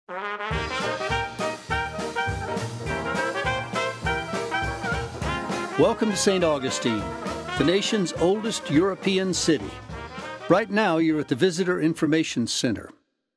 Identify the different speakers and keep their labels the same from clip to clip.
Speaker 1: Welcome to St. Augustine, the nation's oldest European city. Right now, you're at the Visitor Information Center.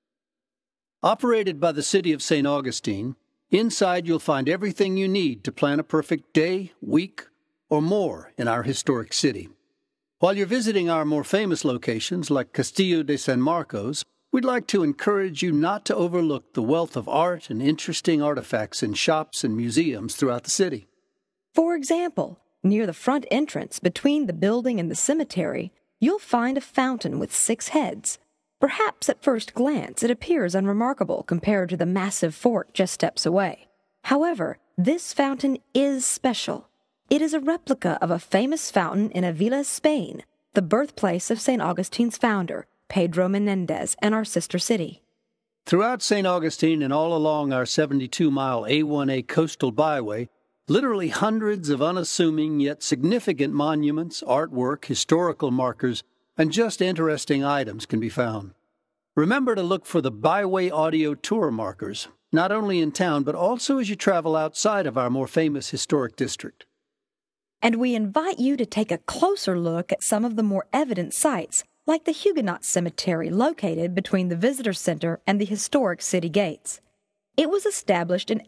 Speaker 1: Operated by the City of St. Augustine, inside you'll find everything you need to plan a perfect day, week, or more in our historic city. While you're visiting our more famous locations like Castillo de San Marcos, we'd like to encourage you not to overlook the wealth of art and interesting artifacts in shops and museums throughout the city.
Speaker 2: For example, near the front entrance between the building and the cemetery, you'll find a fountain with 6 heads. Perhaps at first glance it appears unremarkable compared to the massive fort just steps away. However, this fountain is special. It is a replica of a famous fountain in Avila, Spain, the birthplace of St. Augustine's founder, Pedro Menendez, and our sister city.
Speaker 1: Throughout St. Augustine and all along our 72-mile A1A coastal byway, literally hundreds of unassuming yet significant monuments, artwork, historical markers, and just interesting items can be found. Remember to look for the Byway Audio Tour markers, not only in town but also as you travel outside of our more famous historic district.
Speaker 2: And we invite you to take a closer look at some of the more evident sites, like the Huguenot Cemetery located between the Visitor Center and the historic city gates. It was established in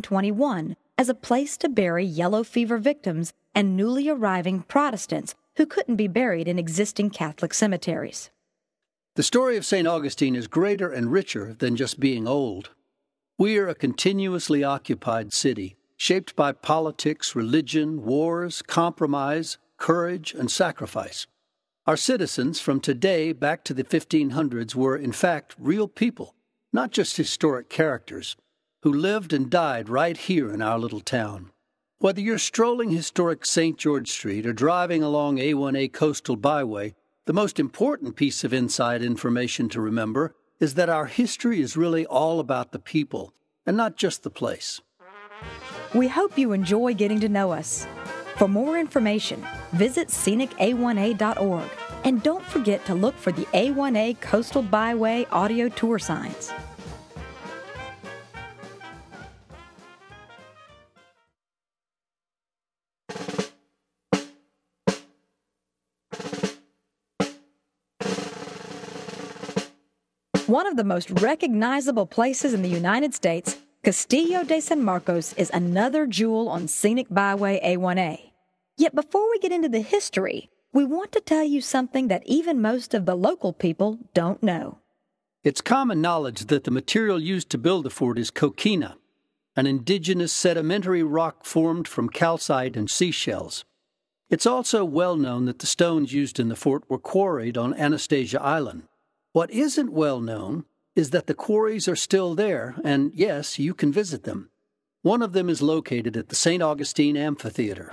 Speaker 2: 1821 as a place to bury yellow fever victims and newly arriving Protestants who couldn't be buried in existing Catholic cemeteries.
Speaker 1: The story of St. Augustine is greater and richer than just being old. We are a continuously occupied city, shaped by politics, religion, wars, compromise, courage, and sacrifice. Our citizens from today back to the 1500s were, in fact, real people, not just historic characters, who lived and died right here in our little town. Whether you're strolling historic St. George Street or driving along A1A Coastal Byway, the most important piece of inside information to remember is that our history is really all about the people and not just the place.
Speaker 2: We hope you enjoy getting to know us. For more information, visit scenica1a.org and don't forget to look for the A1A Coastal Byway audio tour signs. One of the most recognizable places in the United States, Castillo de San Marcos is another jewel on Scenic Byway A1A. Yet before we get into the history, we want to tell you something that even most of the local people don't know.
Speaker 1: It's common knowledge that the material used to build the fort is coquina, an indigenous sedimentary rock formed from calcite and seashells. It's also well known that the stones used in the fort were quarried on Anastasia Island. What isn't well known is that the quarries are still there, and yes, you can visit them. One of them is located at the St. Augustine Amphitheater.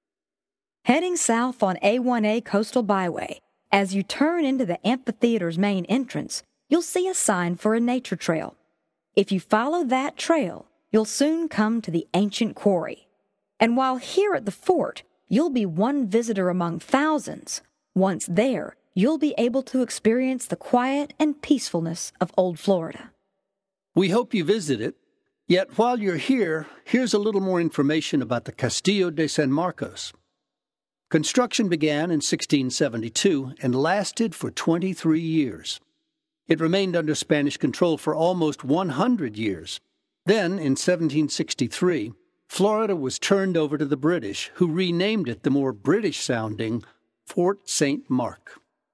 Speaker 2: Heading south on A1A Coastal Byway, as you turn into the amphitheater's main entrance, you'll see a sign for a nature trail. If you follow that trail, you'll soon come to the ancient quarry. And while here at the fort, you'll be one visitor among thousands. Once there, you'll be able to experience the quiet and peacefulness of Old Florida.
Speaker 1: We hope you visit it. Yet while you're here, here's a little more information about the Castillo de San Marcos. Construction began in 1672 and lasted for 23 years. It remained under Spanish control for almost 100 years. Then, in 1763, Florida was turned over to the British, who renamed it the more British-sounding Fort St. Mark.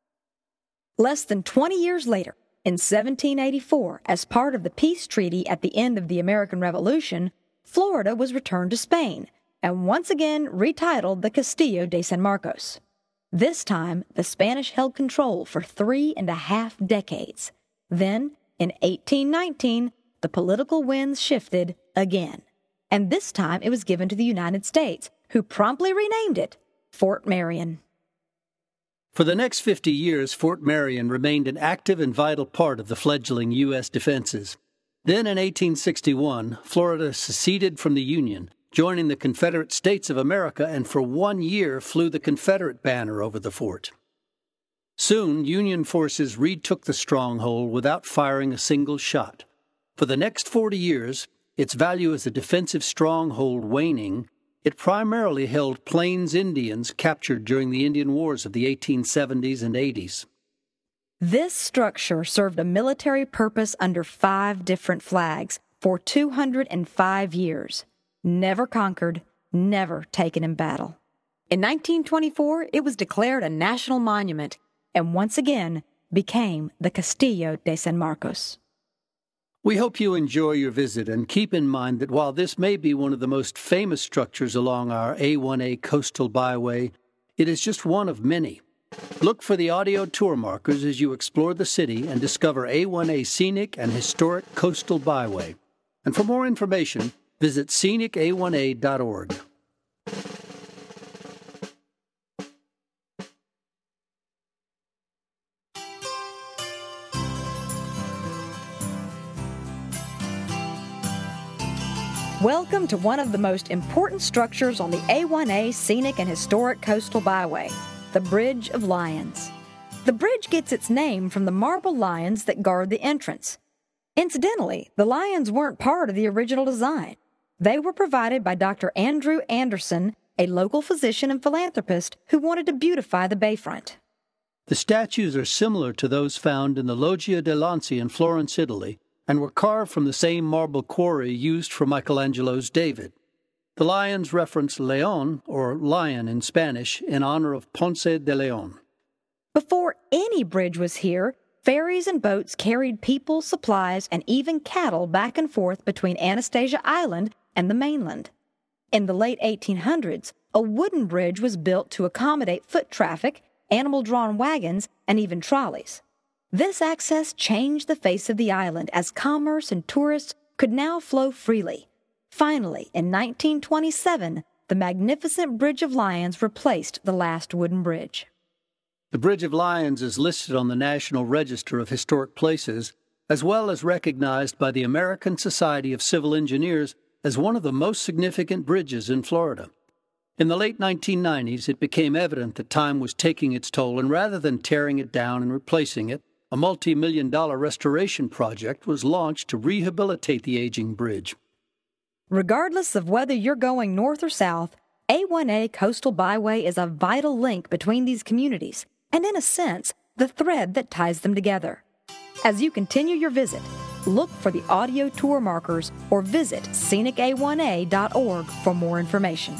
Speaker 2: Less than 20 years later, in 1784, as part of the peace treaty at the end of the American Revolution, Florida was returned to Spain and once again retitled the Castillo de San Marcos. This time, the Spanish held control for 3.5 decades. Then, in 1819, the political winds shifted again. And this time it was given to the United States, who promptly renamed it Fort Marion.
Speaker 1: For the next 50 years, Fort Marion remained an active and vital part of the fledgling U.S. defenses. Then in 1861, Florida seceded from the Union, joining the Confederate States of America, and for 1 year flew the Confederate banner over the fort. Soon, Union forces retook the stronghold without firing a single shot. For the next 40 years, its value as a defensive stronghold waning, it primarily held Plains Indians captured during the Indian Wars of the 1870s and 80s.
Speaker 2: This structure served a military purpose under 5 different flags for 205 years. Never conquered, never taken in battle. In 1924, it was declared a national monument and once again became the Castillo de San Marcos.
Speaker 1: We hope you enjoy your visit and keep in mind that while this may be one of the most famous structures along our A1A coastal byway, it is just one of many. Look for the audio tour markers as you explore the city and discover A1A Scenic and Historic Coastal Byway. And for more information, visit scenica1a.org.
Speaker 2: Welcome to one of the most important structures on the A1A Scenic and Historic Coastal Byway, the Bridge of Lions. The bridge gets its name from the marble lions that guard the entrance. Incidentally, the lions weren't part of the original design. They were provided by Dr. Andrew Anderson, a local physician and philanthropist who wanted to beautify the bayfront.
Speaker 1: The statues are similar to those found in the Loggia de' Lanzi in Florence, Italy, and were carved from the same marble quarry used for Michelangelo's David. The lions reference León, or lion in Spanish, in honor of Ponce de León.
Speaker 2: Before any bridge was here, ferries and boats carried people, supplies, and even cattle back and forth between Anastasia Island and the mainland. In the late 1800s, a wooden bridge was built to accommodate foot traffic, animal-drawn wagons, and even trolleys. This access changed the face of the island as commerce and tourists could now flow freely. Finally, in 1927, the magnificent Bridge of Lions replaced the last wooden bridge.
Speaker 1: The Bridge of Lions is listed on the National Register of Historic Places, as well as recognized by the American Society of Civil Engineers as one of the most significant bridges in Florida. In the late 1990s, it became evident that time was taking its toll, and rather than tearing it down and replacing it, a multi-million-dollar restoration project was launched to rehabilitate the aging bridge.
Speaker 2: Regardless of whether you're going north or south, A1A Coastal Byway is a vital link between these communities, and in a sense, the thread that ties them together. As you continue your visit, look for the audio tour markers or visit scenica1a.org for more information.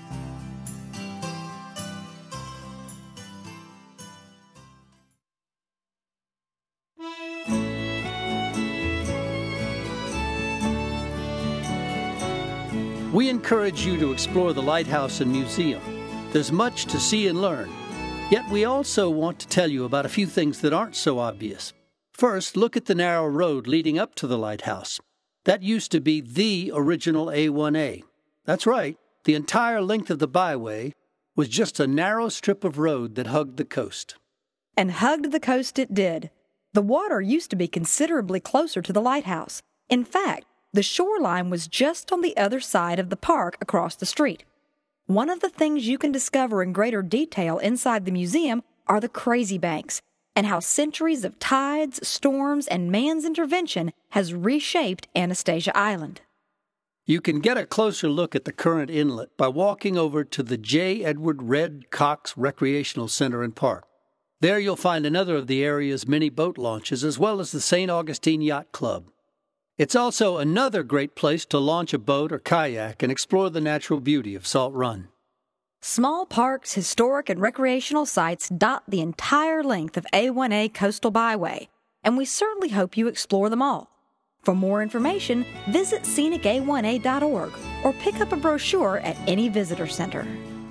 Speaker 1: We encourage you to explore the lighthouse and museum. There's much to see and learn. Yet we also want to tell you about a few things that aren't so obvious. First, look at the narrow road leading up to the lighthouse. That used to be the original A1A. That's right, the entire length of the byway was just a narrow strip of road that hugged the coast.
Speaker 2: And hugged the coast it did. The water used to be considerably closer to the lighthouse. In fact, the shoreline was just on the other side of the park across the street. One of the things you can discover in greater detail inside the museum are the crazy banks, and how centuries of tides, storms, and man's intervention has reshaped Anastasia Island.
Speaker 1: You can get a closer look at the current inlet by walking over to the J. Edward Red Cox Recreational Center and Park. There you'll find another of the area's many boat launches, as well as the St. Augustine Yacht Club. It's also another great place to launch a boat or kayak and explore the natural beauty of Salt Run.
Speaker 2: Small parks, historic, and recreational sites dot the entire length of A1A Coastal Byway, and we certainly hope you explore them all. For more information, visit scenica1a.org or pick up a brochure at any visitor center.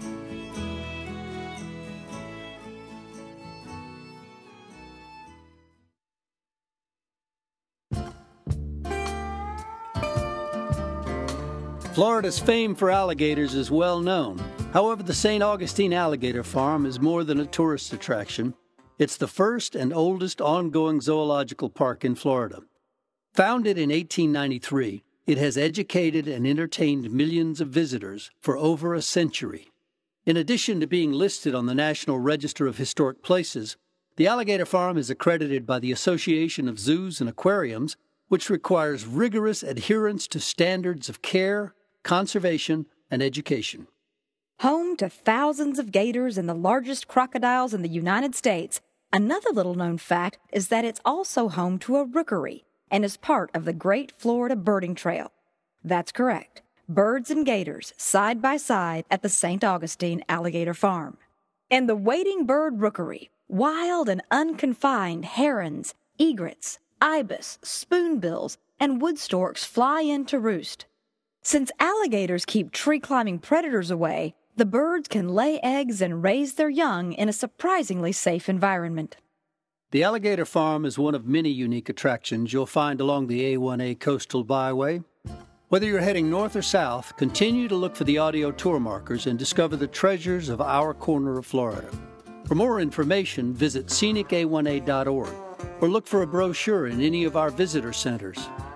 Speaker 1: Florida's fame for alligators is well known. However, the St. Augustine Alligator Farm is more than a tourist attraction. It's the first and oldest ongoing zoological park in Florida. Founded in 1893, it has educated and entertained millions of visitors for over a century. In addition to being listed on the National Register of Historic Places, the Alligator Farm is accredited by the Association of Zoos and Aquariums, which requires rigorous adherence to standards of care, conservation, and education.
Speaker 2: Home to thousands of gators and the largest crocodiles in the United States, another little-known fact is that it's also home to a rookery and is part of the Great Florida Birding Trail. That's correct. Birds and gators side by side at the St. Augustine Alligator Farm. In the Wading Bird Rookery, wild and unconfined herons, egrets, ibis, spoonbills, and wood storks fly in to roost. Since alligators keep tree-climbing predators away, the birds can lay eggs and raise their young in a surprisingly safe environment.
Speaker 1: The Alligator Farm is one of many unique attractions you'll find along the A1A Coastal Byway. Whether you're heading north or south, continue to look for the audio tour markers and discover the treasures of our corner of Florida. For more information, visit scenica1a.org or look for a brochure in any of our visitor centers.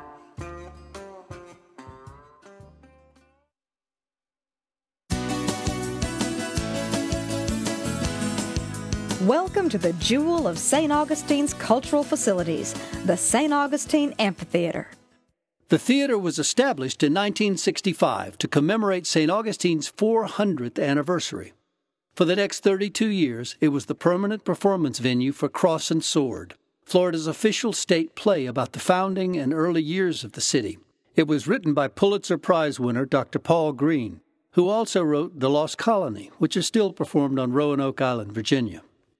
Speaker 2: Welcome to the jewel of St. Augustine's cultural facilities, the St. Augustine Amphitheater.
Speaker 1: The theater was established in 1965 to commemorate St. Augustine's 400th anniversary. For the next 32 years, it was the permanent performance venue for Cross and Sword, Florida's official state play about the founding and early years of the city. It was written by Pulitzer Prize winner Dr. Paul Green, who also wrote The Lost Colony, which is still performed on Roanoke Island, Virginia.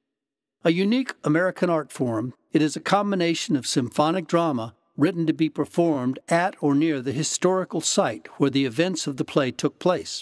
Speaker 1: A unique American art form, it is a combination of symphonic drama written to be performed at or near the historical site where the events of the play took place.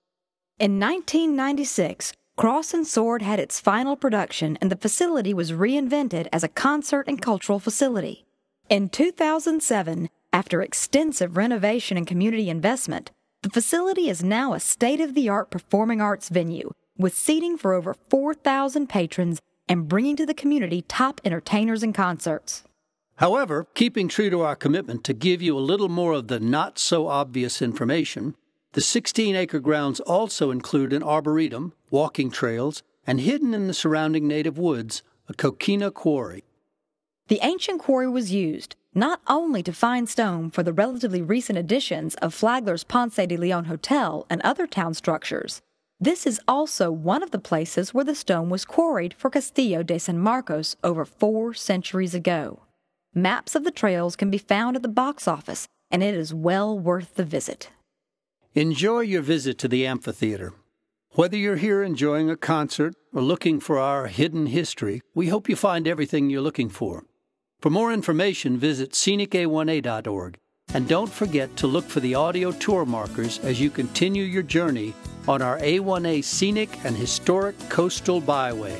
Speaker 2: In 1996, Cross and Sword had its final production and the facility was reinvented as a concert and cultural facility. In 2007, after extensive renovation and community investment, the facility is now a state-of-the-art performing arts venue with seating for over 4,000 patrons and bringing to the community top entertainers and concerts.
Speaker 1: However, keeping true to our commitment to give you a little more of the not-so-obvious information, the 16-acre grounds also include an arboretum, walking trails, and hidden in the surrounding native woods, a coquina quarry.
Speaker 2: The ancient quarry was used not only to find stone for the relatively recent additions of Flagler's Ponce de Leon Hotel and other town structures. This is also one of the places where the stone was quarried for Castillo de San Marcos over 4 centuries ago. Maps of the trails can be found at the box office, and it is well worth the visit.
Speaker 1: Enjoy your visit to the amphitheater. Whether you're here enjoying a concert or looking for our hidden history, we hope you find everything you're looking for. For more information, visit scenica1a.org. And don't forget to look for the audio tour markers as you continue your journey on our A1A Scenic and Historic Coastal Byway.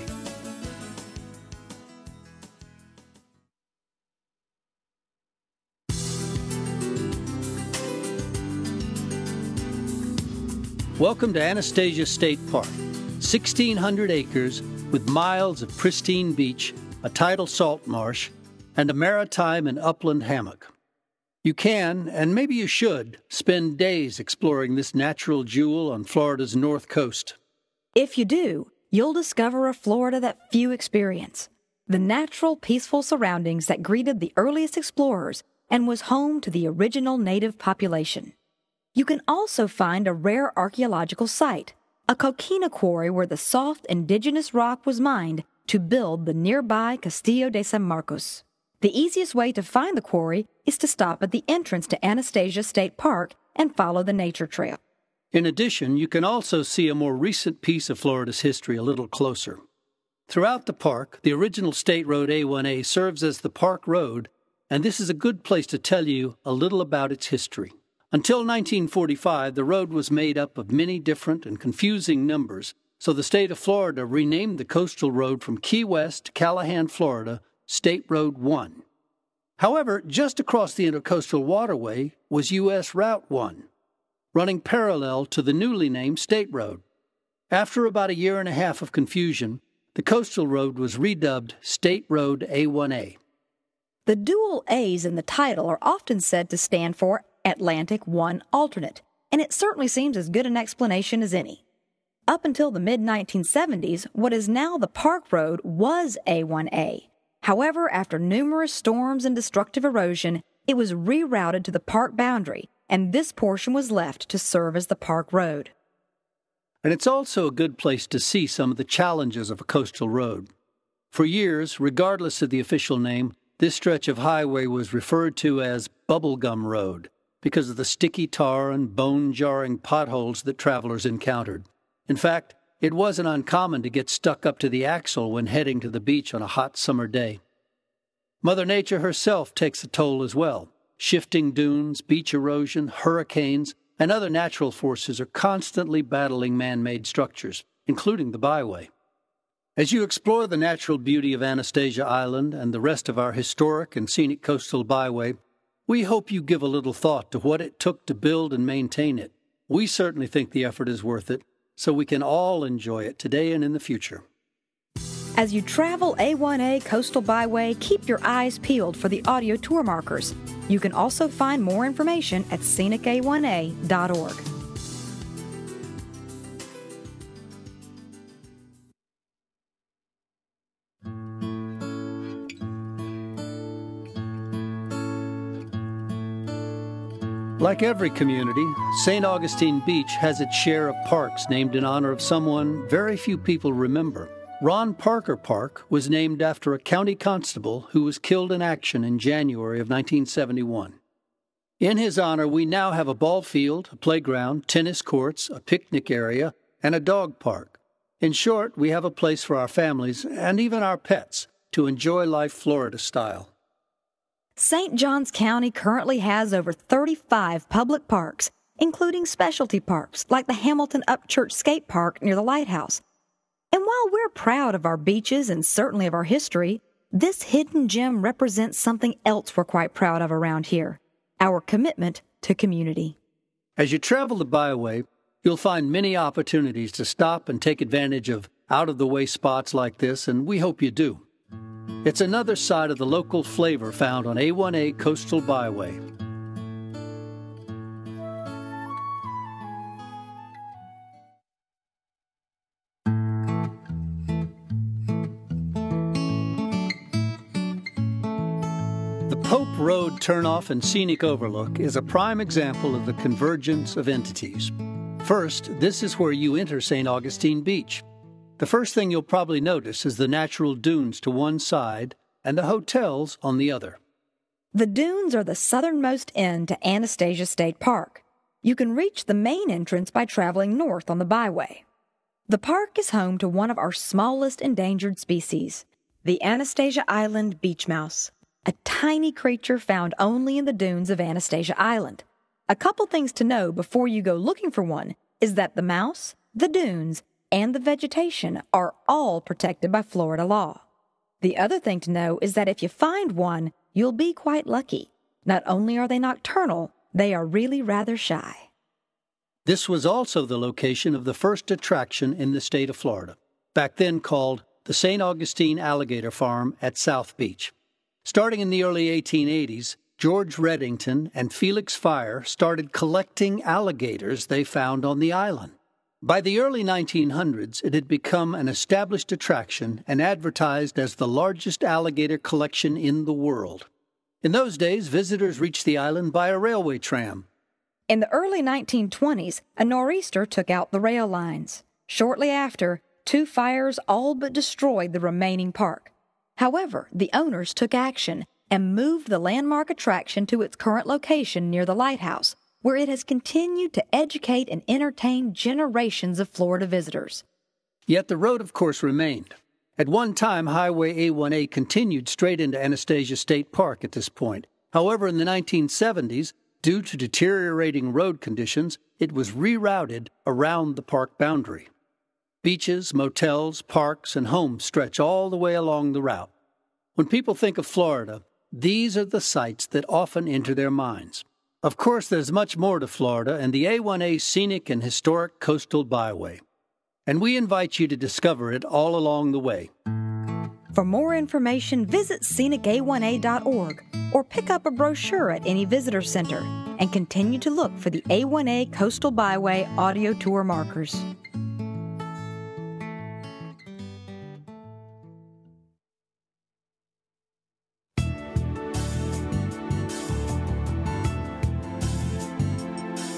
Speaker 1: Welcome to Anastasia State Park, 1,600 acres with miles of pristine beach, a tidal salt marsh, and a maritime and upland hammock. You can, and maybe you should, spend days exploring this natural jewel on Florida's north coast.
Speaker 2: If you do, you'll discover a Florida that few experience. The natural, peaceful surroundings that greeted the earliest explorers and was home to the original native population. You can also find a rare archaeological site, a coquina quarry where the soft indigenous rock was mined to build the nearby Castillo de San Marcos. The easiest way to find the quarry is to stop at the entrance to Anastasia State Park and follow the nature trail.
Speaker 1: In addition, you can also see a more recent piece of Florida's history a little closer. Throughout the park, the original State Road A1A serves as the park road, and this is a good place to tell you a little about its history. Until 1945, the road was made up of many different and confusing numbers, so the state of Florida renamed the coastal road from Key West to Callahan, Florida, State Road 1. However, just across the Intercoastal Waterway was U.S. Route 1, running parallel to the newly named State Road. After about a year and a half of confusion, the coastal road was redubbed State Road A1A.
Speaker 2: The dual A's in the title are often said to stand for Atlantic 1 Alternate, and it certainly seems as good an explanation as any. Up until the mid-1970s, what is now the Park Road was A1A. However, after numerous storms and destructive erosion, it was rerouted to the park boundary, and this portion was left to serve as the park road.
Speaker 1: And it's also a good place to see some of the challenges of a coastal road. For years, regardless of the official name, this stretch of highway was referred to as Bubblegum Road because of the sticky tar and bone-jarring potholes that travelers encountered. In fact, it wasn't uncommon to get stuck up to the axle when heading to the beach on a hot summer day. Mother Nature herself takes a toll as well. Shifting dunes, beach erosion, hurricanes, and other natural forces are constantly battling man-made structures, including the byway. As you explore the natural beauty of Anastasia Island and the rest of our historic and scenic coastal byway, we hope you give a little thought to what it took to build and maintain it. We certainly think the effort is worth it, so we can all enjoy it today and in the future.
Speaker 2: As you travel A1A Coastal Byway, keep your eyes peeled for the audio tour markers. You can also find more information at scenica1a.org.
Speaker 1: Like every community, St. Augustine Beach has its share of parks named in honor of someone very few people remember. Ron Parker Park was named after a county constable who was killed in action in January of 1971. In his honor, we now have a ball field, a playground, tennis courts, a picnic area, and a dog park. In short, we have a place for our families and even our pets to enjoy life Florida style.
Speaker 2: St. Johns County currently has over 35 public parks, including specialty parks like the Hamilton Upchurch Skate Park near the lighthouse. And while we're proud of our beaches and certainly of our history, this hidden gem represents something else we're quite proud of around here: our commitment to community.
Speaker 1: As you travel the byway, you'll find many opportunities to stop and take advantage of out-of-the-way spots like this, and we hope you do. It's another side of the local flavor found on A1A Coastal Byway. The Pope Road turnoff and scenic overlook is a prime example of the convergence of entities. First, this is where you enter St. Augustine Beach. The first thing you'll probably notice is the natural dunes to one side and the hotels on the other.
Speaker 2: The dunes are the southernmost end to Anastasia State Park. You can reach the main entrance by traveling north on the byway. The park is home to one of our smallest endangered species, the Anastasia Island beach mouse, a tiny creature found only in the dunes of Anastasia Island. A couple things to know before you go looking for one is that the mouse, the dunes, and the vegetation are all protected by Florida law. The other thing to know is that if you find one, you'll be quite lucky. Not only are they nocturnal, they are really rather shy.
Speaker 1: This was also the location of the first attraction in the state of Florida, back then called the St. Augustine Alligator Farm at South Beach. Starting in the early 1880s, George Reddington and Felix Fire started collecting alligators they found on the island. By the early 1900s, it had become an established attraction and advertised as the largest alligator collection in the world. In those days, visitors reached the island by a railway tram.
Speaker 2: In the early 1920s, a nor'easter took out the rail lines. Shortly after, 2 fires all but destroyed the remaining park. However, the owners took action and moved the landmark attraction to its current location near the lighthouse, where it has continued to educate and entertain generations of Florida visitors.
Speaker 1: Yet the road, of course, remained. At one time, Highway A1A continued straight into Anastasia State Park at this point. However, in the 1970s, due to deteriorating road conditions, it was rerouted around the park boundary. Beaches, motels, parks, and homes stretch all the way along the route. When people think of Florida, these are the sights that often enter their minds. Of course, there's much more to Florida and the A1A Scenic and Historic Coastal Byway, and we invite you to discover it all along the way.
Speaker 2: For more information, visit scenica1a.org or pick up a brochure at any visitor center and continue to look for the A1A Coastal Byway audio tour markers.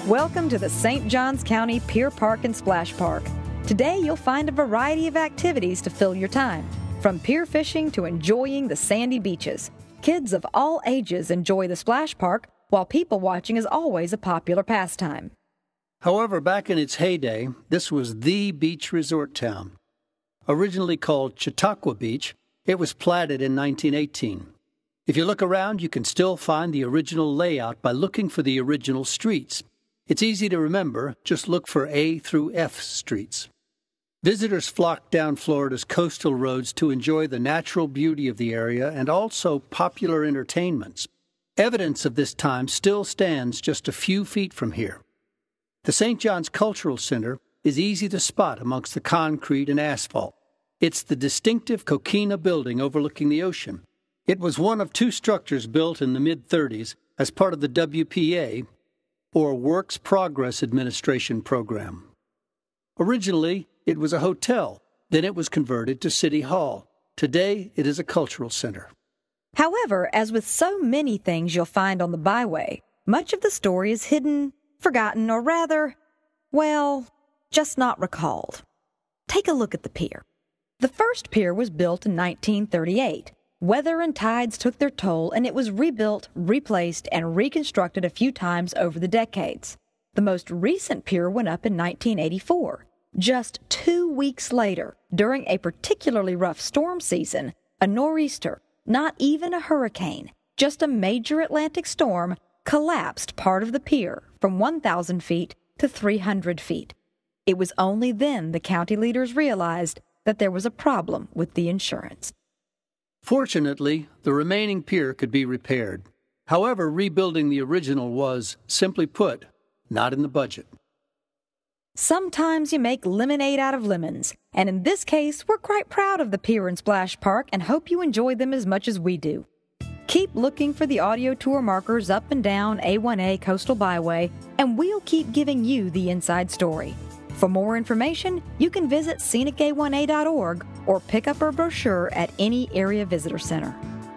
Speaker 2: Welcome to the St. Johns County Pier Park and Splash Park. Today you'll find a variety of activities to fill your time, from pier fishing to enjoying the sandy beaches. Kids of all ages enjoy the splash park, while people watching is always a popular pastime.
Speaker 1: However, back in its heyday, this was the beach resort town. Originally called Chautauqua Beach, it was platted in 1918. If you look around, you can still find the original layout by looking for the original streets. It's easy to remember, just look for A through F streets. Visitors flocked down Florida's coastal roads to enjoy the natural beauty of the area and also popular entertainments. Evidence of this time still stands just a few feet from here. The St. John's Cultural Center is easy to spot amongst the concrete and asphalt. It's the distinctive Coquina building overlooking the ocean. It was one of two structures built in the mid-30s as part of the WPA, or Works Progress Administration program. Originally, it was a hotel. Then it was converted to City Hall. Today, it is a cultural center.
Speaker 2: However, as with so many things you'll find on the byway, much of the story is hidden, forgotten, or rather, well, just not recalled. Take a look at the pier. The first pier was built in 1938. Weather and tides took their toll, and it was rebuilt, replaced, and reconstructed a few times over the decades. The most recent pier went up in 1984. Just 2 weeks later, during a particularly rough storm season, a nor'easter, not even a hurricane, just a major Atlantic storm, collapsed part of the pier from 1,000 feet to 300 feet. It was only then the county leaders realized that there was a problem with the insurance.
Speaker 1: Fortunately, the remaining pier could be repaired. However, rebuilding the original was, simply put, not in the budget.
Speaker 2: Sometimes you make lemonade out of lemons, and in this case, we're quite proud of the Pier and Splash Park and hope you enjoy them as much as we do. Keep looking for the audio tour markers up and down A1A Coastal Byway, and we'll keep giving you the inside story. For more information, you can visit scenica1a.org or pick up our brochure at any area visitor center.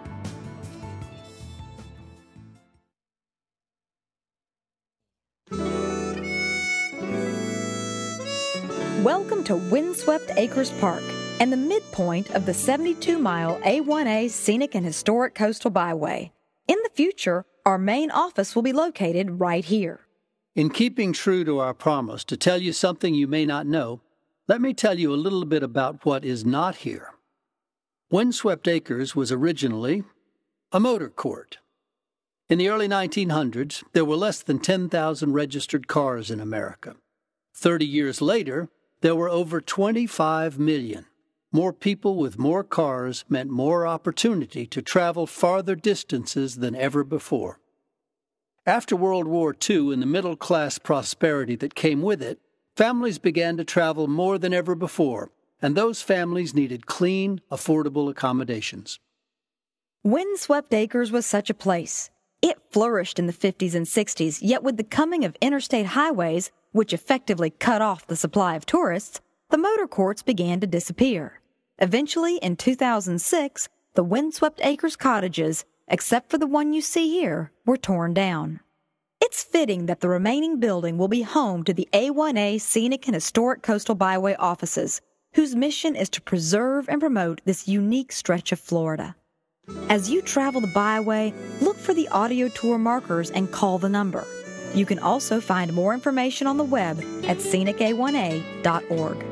Speaker 2: Welcome to Windswept Acres Park and the midpoint of the 72-mile A1A Scenic and Historic Coastal Byway. In the future, our main office will be located right here.
Speaker 1: In keeping true to our promise to tell you something you may not know, let me tell you a little bit about what is not here. Windswept Acres was originally a motor court. In the early 1900s, there were less than 10,000 registered cars in America. 30 years later, there were over 25 million. More people with more cars meant more opportunity to travel farther distances than ever before. After World War II and the middle-class prosperity that came with it, families began to travel more than ever before, and those families needed clean, affordable accommodations.
Speaker 2: Windswept Acres was such a place. It flourished in the 50s and 60s, yet with the coming of interstate highways, which effectively cut off the supply of tourists, the motor courts began to disappear. Eventually, in 2006, the Windswept Acres cottages, except for the one you see here, were torn down. It's fitting that the remaining building will be home to the A1A Scenic and Historic Coastal Byway offices, whose mission is to preserve and promote this unique stretch of Florida. As you travel the byway, look for the audio tour markers and call the number. You can also find more information on the web at scenica1a.org.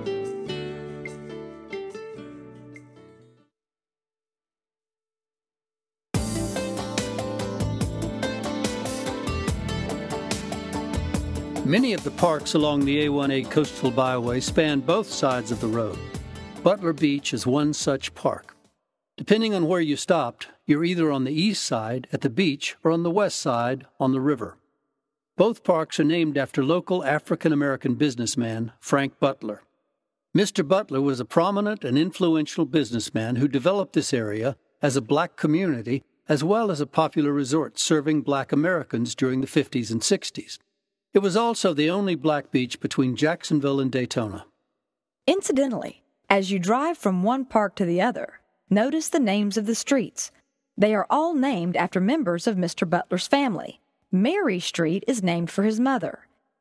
Speaker 1: Many of the parks along the A1A Coastal Byway span both sides of the road. Butler Beach is one such park. Depending on where you stopped, you're either on the east side at the beach or on the west side on the river. Both parks are named after local African-American businessman Frank Butler. Mr. Butler was a prominent and influential businessman who developed this area as a black community as well as a popular resort serving black Americans during the 50s and 60s. It was also the only black beach between Jacksonville and Daytona.
Speaker 2: Incidentally, as you drive from one park to the other, notice the names of the streets. They are all named after members of Mr. Butler's family. Mary Street is named for his mother.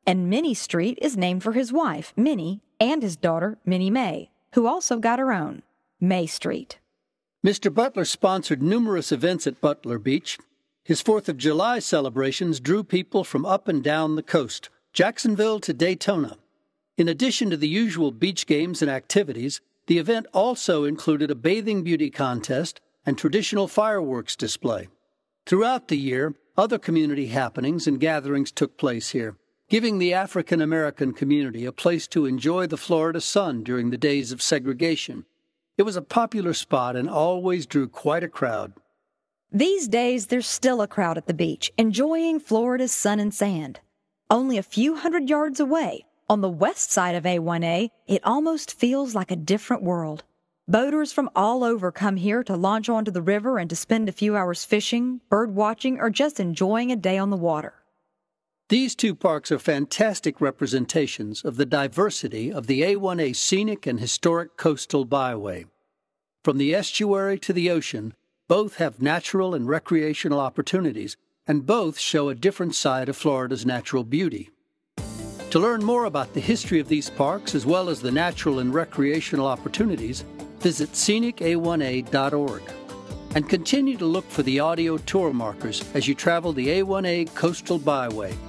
Speaker 2: And Minnie Street is named for his wife, Minnie, and his daughter, Minnie May, who also got her own, May Street.
Speaker 1: Mr. Butler sponsored numerous events at Butler Beach. His 4th of July celebrations drew people from up and down the coast, Jacksonville to Daytona. In addition to the usual beach games and activities, the event also included a bathing beauty contest and traditional fireworks display. Throughout the year, other community happenings and gatherings took place here, giving the African American community a place to enjoy the Florida sun during the days of segregation. It was a popular spot and always drew quite a crowd.
Speaker 2: These days, there's still a crowd at the beach, enjoying Florida's sun and sand. Only a few hundred yards away, on the west side of A1A, it almost feels like a different world. Boaters from all over come here to launch onto the river and to spend a few hours fishing, bird watching, or just enjoying a day on the water.
Speaker 1: These two parks are fantastic representations of the diversity of the A1A scenic and historic coastal byway. From the estuary to the ocean, both have natural and recreational opportunities, and both show a different side of Florida's natural beauty. To learn more about the history of these parks, as well as the natural and recreational opportunities, visit scenica1a.org. And continue to look for the audio tour markers as you travel the A1A Coastal Byway.